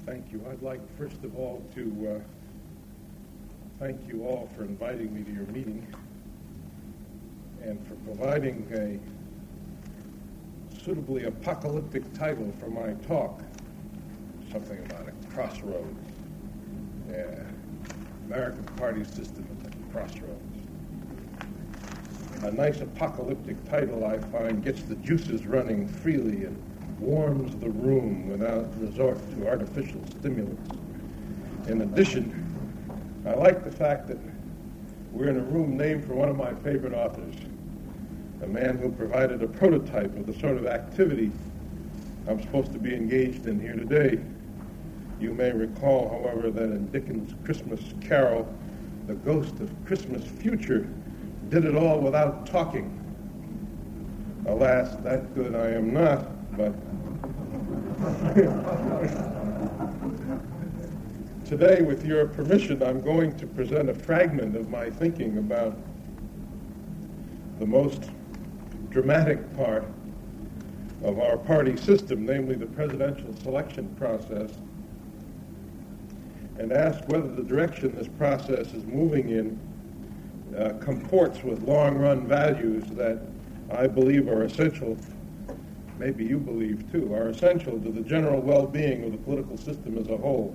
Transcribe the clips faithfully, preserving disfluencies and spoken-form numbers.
Thank you. I'd like, first of all, to uh, thank you all for inviting me to your meeting and for providing a suitably apocalyptic title for my talk, something about a crossroads. Yeah. American party system at a crossroads. A nice apocalyptic title, I find, gets the juices running freely and warms the room without resort to artificial stimulants. In addition, I like the fact that we're in a room named for one of my favorite authors, a man who provided a prototype of the sort of activity I'm supposed to be engaged in here today. You may recall, however, that in Dickens' Christmas Carol, the ghost of Christmas future did it all without talking. Alas, that good I am not, but today, with your permission, I'm going to present a fragment of my thinking about the most dramatic part of our party system, namely the presidential selection process, and ask whether the direction this process is moving in uh, comports with long-run values that I believe are essential, maybe you believe too, are essential to the general well-being of the political system as a whole.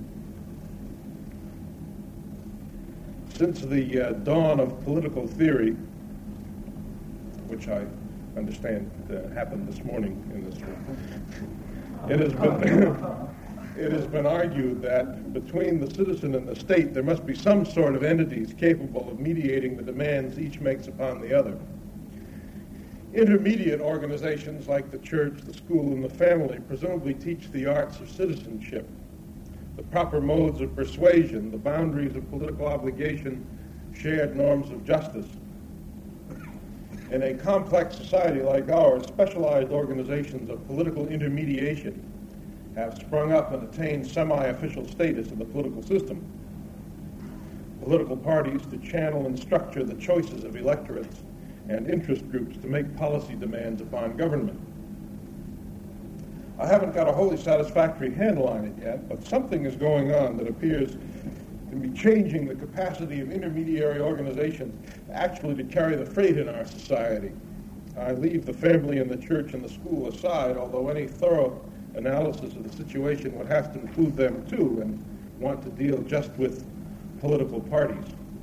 Since the uh, dawn of political theory, which I understand uh, happened this morning in this room, it has been it has been argued that between the citizen and the state there must be some sort of entities capable of mediating the demands each makes upon the other. Intermediate organizations like the church, the school, and the family presumably teach the arts of citizenship, the proper modes of persuasion, the boundaries of political obligation, shared norms of justice. In a complex society like ours, specialized organizations of political intermediation have sprung up and attained semi-official status in the political system. Political parties to channel and structure the choices of electorates and interest groups to make policy demands upon government. I haven't got a wholly satisfactory handle on it yet, but something is going on that appears to be changing the capacity of intermediary organizations actually to carry the freight in our society. I leave the family and the church and the school aside, although any thorough analysis of the situation would have to include them too and want to deal just with political parties.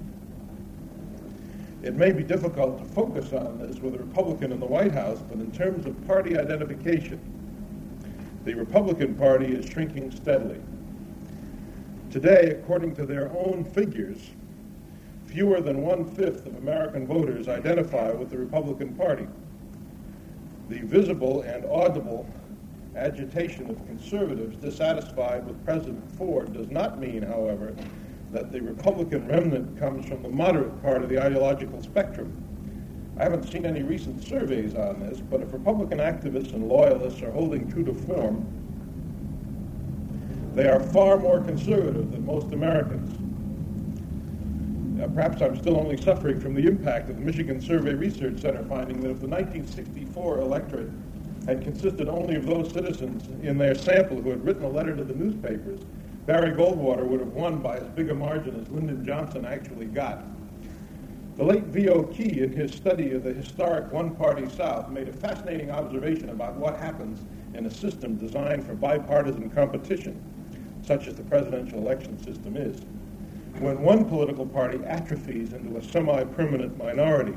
It may be difficult to focus on this with a Republican in the White House, but in terms of party identification, the Republican Party is shrinking steadily. Today, according to their own figures, fewer than one-fifth of American voters identify with the Republican Party. The visible and audible agitation of conservatives dissatisfied with President Ford does not mean, however, that the Republican remnant comes from the moderate part of the ideological spectrum. I haven't seen any recent surveys on this, but if Republican activists and loyalists are holding true to form, they are far more conservative than most Americans. Uh, perhaps I'm still only suffering from the impact of the Michigan Survey Research Center finding that if the nineteen sixty-four electorate had consisted only of those citizens in their sample who had written a letter to the newspapers, Barry Goldwater would have won by as big a margin as Lyndon Johnson actually got. The late V O Key, in his study of the historic one-party South, made a fascinating observation about what happens in a system designed for bipartisan competition, such as the presidential election system is, when one political party atrophies into a semi-permanent minority.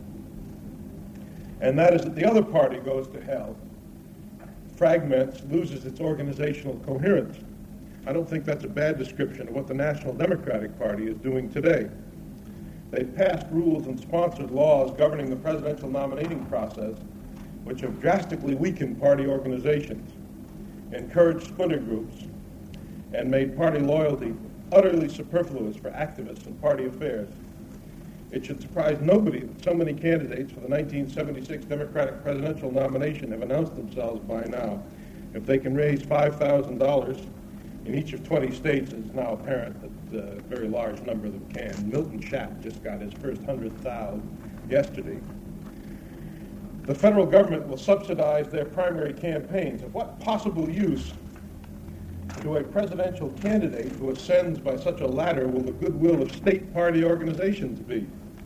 And that is that the other party goes to hell, fragments, loses its organizational coherence. I don't think that's a bad description of what the National Democratic Party is doing today. They've passed rules and sponsored laws governing the presidential nominating process, which have drastically weakened party organizations, encouraged splinter groups, and made party loyalty utterly superfluous for activists in party affairs. It should surprise nobody that so many candidates for the nineteen seventy-six Democratic presidential nomination have announced themselves by now. If they can raise five thousand dollars in each of twenty states, it's now apparent that a very large number of them can. Milton Schaap just got his first one hundred thousand dollars yesterday. The federal government will subsidize their primary campaigns. Of what possible use to a presidential candidate who ascends by such a ladder will the goodwill of state party organizations be?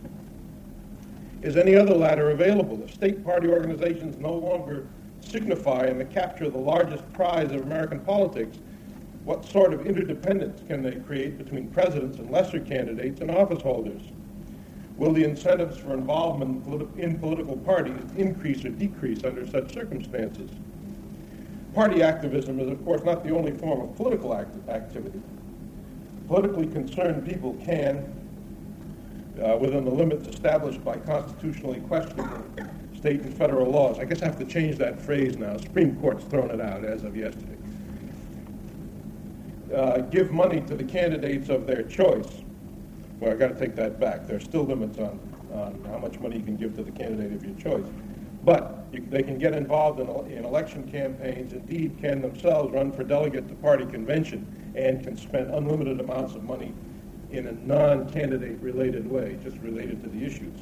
Is any other ladder available? If state party organizations no longer signify in the capture of the largest prize of American politics, what sort of interdependence can they create between presidents and lesser candidates and office holders? Will the incentives for involvement in political parties increase or decrease under such circumstances? Party activism is, of course, not the only form of political act- activity. Politically concerned people can, uh, within the limits established by constitutionally questionable state and federal laws. I guess I have to change that phrase now. Supreme Court's thrown it out as of yesterday. Uh, give money to the candidates of their choice. Well, I've got to take that back. There are still limits on, on how much money you can give to the candidate of your choice. But you, they can get involved in, in election campaigns, indeed can themselves run for delegate to party convention, and can spend unlimited amounts of money in a non-candidate related way, just related to the issues.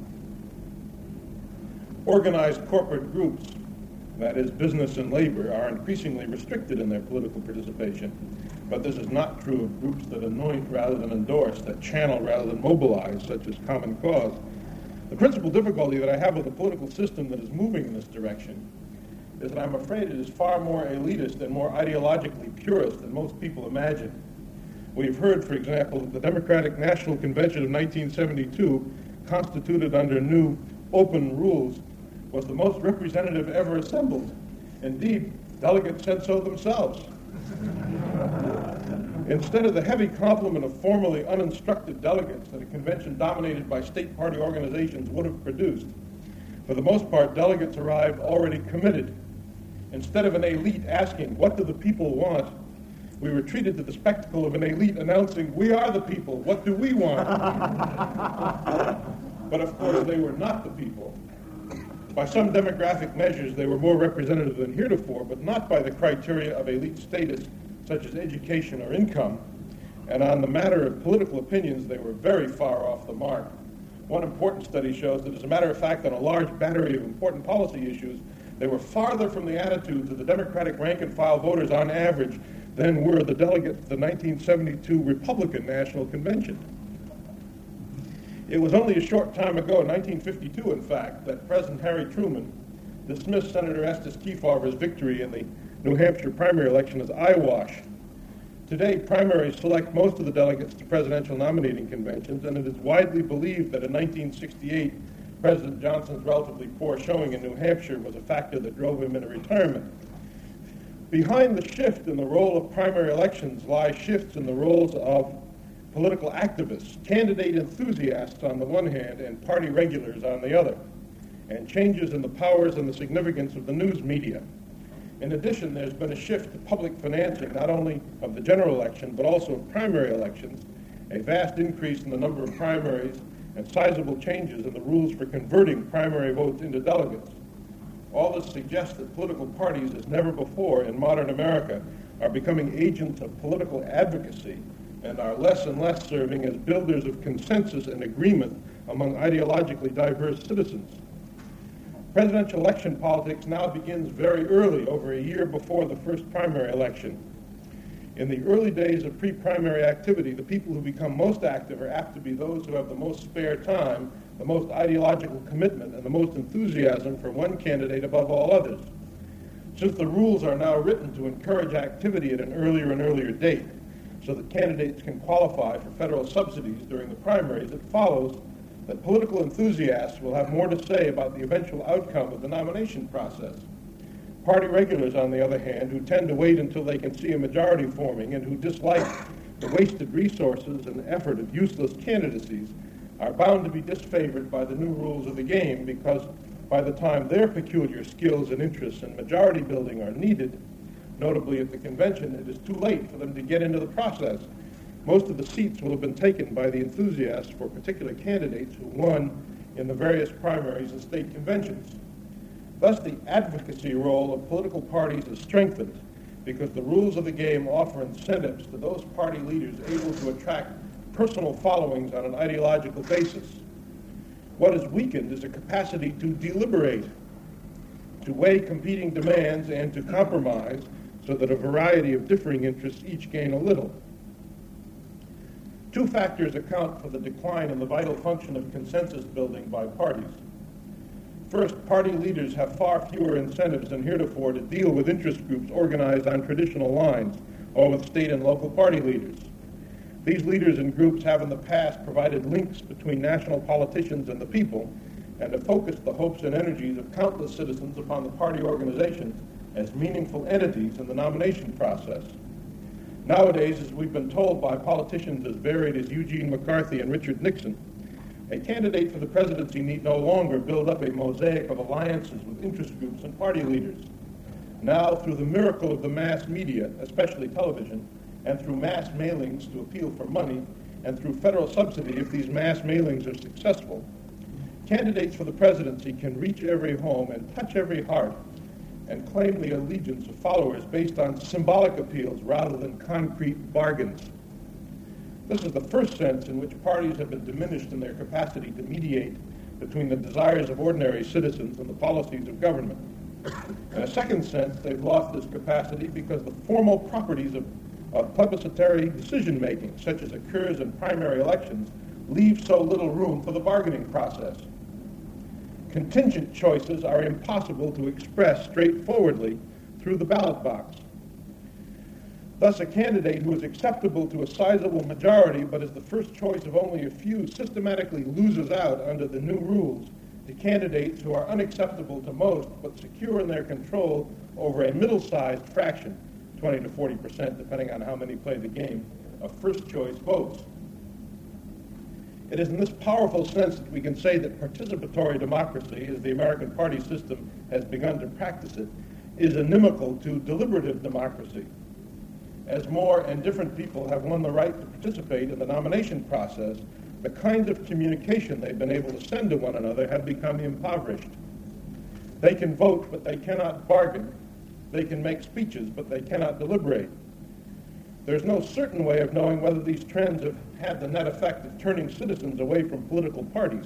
Organized corporate groups, that is business and labor, are increasingly restricted in their political participation. But this is not true of groups that anoint rather than endorse, that channel rather than mobilize, such as Common Cause. The principal difficulty that I have with the political system that is moving in this direction is that I'm afraid it is far more elitist and more ideologically purist than most people imagine. We've heard, for example, that the Democratic National Convention of nineteen seventy-two, constituted under new open rules, was the most representative ever assembled. Indeed, delegates said so themselves. Instead of the heavy complement of formerly uninstructed delegates that a convention dominated by state party organizations would have produced, for the most part, delegates arrived already committed. Instead of an elite asking, what do the people want, we were treated to the spectacle of an elite announcing, we are the people, what do we want? But of course, they were not the people. By some demographic measures, they were more representative than heretofore, but not by the criteria of elite status, such as education or income. And on the matter of political opinions, they were very far off the mark. One important study shows that, as a matter of fact, on a large battery of important policy issues, they were farther from the attitudes of the Democratic rank-and-file voters on average than were the delegates to the nineteen seventy-two Republican National Convention. It was only a short time ago, nineteen fifty-two in fact, that President Harry Truman dismissed Senator Estes Kefauver's victory in the New Hampshire primary election as eyewash. Today, primaries select most of the delegates to presidential nominating conventions, and it is widely believed that in nineteen sixty-eight, President Johnson's relatively poor showing in New Hampshire was a factor that drove him into retirement. Behind the shift in the role of primary elections lie shifts in the roles of political activists, candidate enthusiasts on the one hand, and party regulars on the other, and changes in the powers and the significance of the news media. In addition, there's been a shift to public financing, not only of the general election, but also of primary elections, a vast increase in the number of primaries, and sizable changes in the rules for converting primary votes into delegates. All this suggests that political parties, as never before in modern America, are becoming agents of political advocacy and are less and less serving as builders of consensus and agreement among ideologically diverse citizens. Presidential election politics now begins very early, over a year before the first primary election. In the early days of pre-primary activity, the people who become most active are apt to be those who have the most spare time, the most ideological commitment, and the most enthusiasm for one candidate above all others. Since the rules are now written to encourage activity at an earlier and earlier date, so that candidates can qualify for federal subsidies during the primaries, it follows that political enthusiasts will have more to say about the eventual outcome of the nomination process. Party regulars, on the other hand, who tend to wait until they can see a majority forming and who dislike the wasted resources and effort of useless candidacies, are bound to be disfavored by the new rules of the game, because by the time their peculiar skills and interests in majority building are needed, notably at the convention, it is too late for them to get into the process. Most of the seats will have been taken by the enthusiasts for particular candidates who won in the various primaries and state conventions. Thus, the advocacy role of political parties is strengthened because the rules of the game offer incentives to those party leaders able to attract personal followings on an ideological basis. What is weakened is a capacity to deliberate, to weigh competing demands and to compromise, so that a variety of differing interests each gain a little. Two factors account for the decline in the vital function of consensus building by parties. First, party leaders have far fewer incentives than heretofore to deal with interest groups organized on traditional lines or with state and local party leaders. These leaders and groups have in the past provided links between national politicians and the people and have focused the hopes and energies of countless citizens upon the party organizations as meaningful entities in the nomination process. Nowadays, as we've been told by politicians as varied as Eugene McCarthy and Richard Nixon, a candidate for the presidency need no longer build up a mosaic of alliances with interest groups and party leaders. Now, through the miracle of the mass media, especially television, and through mass mailings to appeal for money, and through federal subsidy if these mass mailings are successful, candidates for the presidency can reach every home and touch every heart and claim the allegiance of followers based on symbolic appeals rather than concrete bargains. This is the first sense in which parties have been diminished in their capacity to mediate between the desires of ordinary citizens and the policies of government. In a second sense, they've lost this capacity because the formal properties of, of plebiscitary decision-making, such as occurs in primary elections, leave so little room for the bargaining process. Contingent choices are impossible to express straightforwardly through the ballot box. Thus, a candidate who is acceptable to a sizable majority but is the first choice of only a few systematically loses out under the new rules to candidates who are unacceptable to most but secure in their control over a middle-sized fraction, twenty to forty percent, depending on how many play the game, of first-choice votes. It is in this powerful sense that we can say that participatory democracy, as the American party system has begun to practice it, is inimical to deliberative democracy. As more and different people have won the right to participate in the nomination process, the kinds of communication they've been able to send to one another have become impoverished. They can vote, but they cannot bargain. They can make speeches, but they cannot deliberate. There's no certain way of knowing whether these trends have had the net effect of turning citizens away from political parties.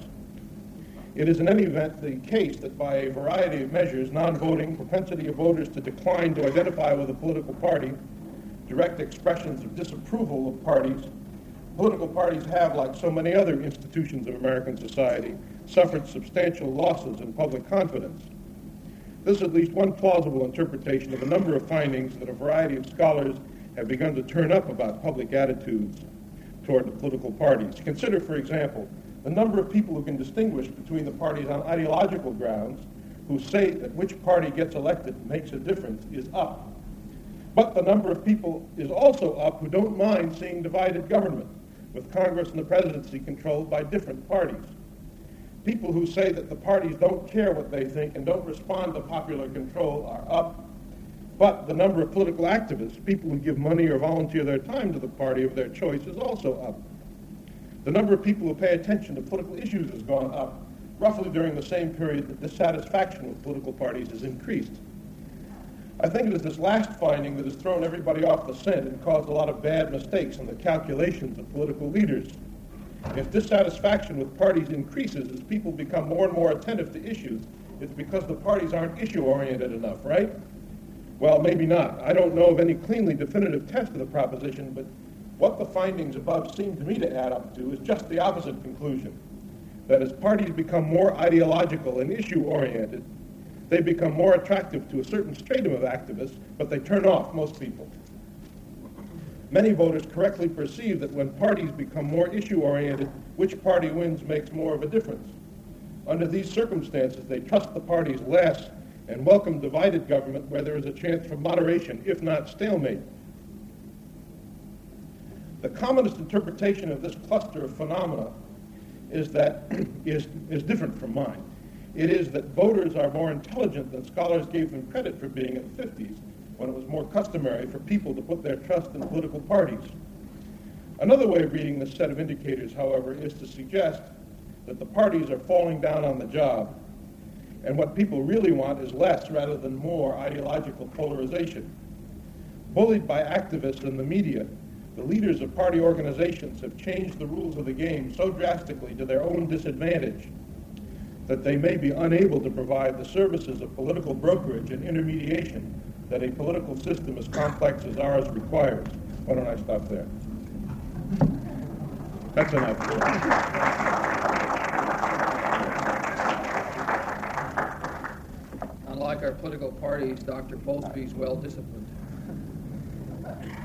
It is in any event the case that by a variety of measures, non-voting, propensity of voters to decline to identify with a political party, direct expressions of disapproval of parties, political parties have, like so many other institutions of American society, suffered substantial losses in public confidence. This is at least one plausible interpretation of a number of findings that a variety of scholars have begun to turn up about public attitudes toward the political parties. Consider, for example, the number of people who can distinguish between the parties on ideological grounds, who say that which party gets elected makes a difference, is up. But the number of people is also up who don't mind seeing divided government, with Congress and the presidency controlled by different parties. People who say that the parties don't care what they think and don't respond to popular control are up. But the number of political activists, people who give money or volunteer their time to the party of their choice, is also up. The number of people who pay attention to political issues has gone up, roughly during the same period that dissatisfaction with political parties has increased. I think it is this last finding that has thrown everybody off the scent and caused a lot of bad mistakes in the calculations of political leaders. If dissatisfaction with parties increases as people become more and more attentive to issues, it's because the parties aren't issue-oriented enough, right? Well, maybe not. I don't know of any cleanly definitive test of the proposition, but what the findings above seem to me to add up to is just the opposite conclusion. That as parties become more ideological and issue-oriented, they become more attractive to a certain stratum of activists, but they turn off most people. Many voters correctly perceive that when parties become more issue-oriented, which party wins makes more of a difference. Under these circumstances, they trust the parties less and welcome divided government where there is a chance for moderation, if not stalemate. The commonest interpretation of this cluster of phenomena is that is, is different from mine. It is that voters are more intelligent than scholars gave them credit for being in the fifties, when it was more customary for people to put their trust in political parties. Another way of reading this set of indicators, however, is to suggest that the parties are falling down on the job, and what people really want is less rather than more ideological polarization. Bullied by activists and the media, the leaders of party organizations have changed the rules of the game so drastically to their own disadvantage that they may be unable to provide the services of political brokerage and intermediation that a political system as complex as ours requires. Why don't I stop there? That's enough. Unlike our political parties, Doctor Polsby is well disciplined.